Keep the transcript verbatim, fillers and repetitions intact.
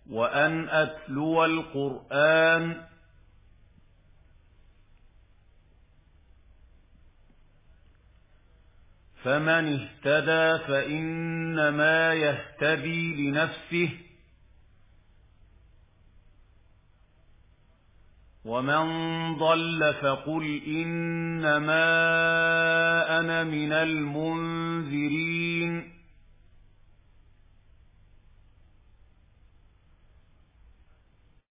وأن أتلو القرآن فمن اهتدى فإنما يهتدي لنفسه ومن ضل فقل إنما أنا من المنذرين